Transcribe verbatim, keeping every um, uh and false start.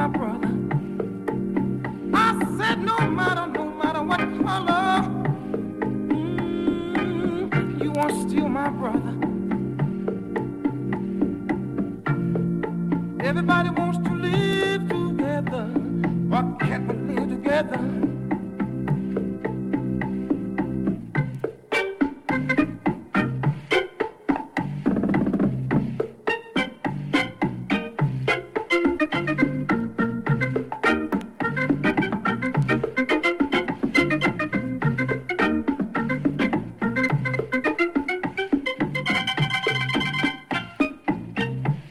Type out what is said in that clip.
my brother. I said no matter, no matter what color, mm, you are still my brother. Everybody wants to live together, but can't we live together?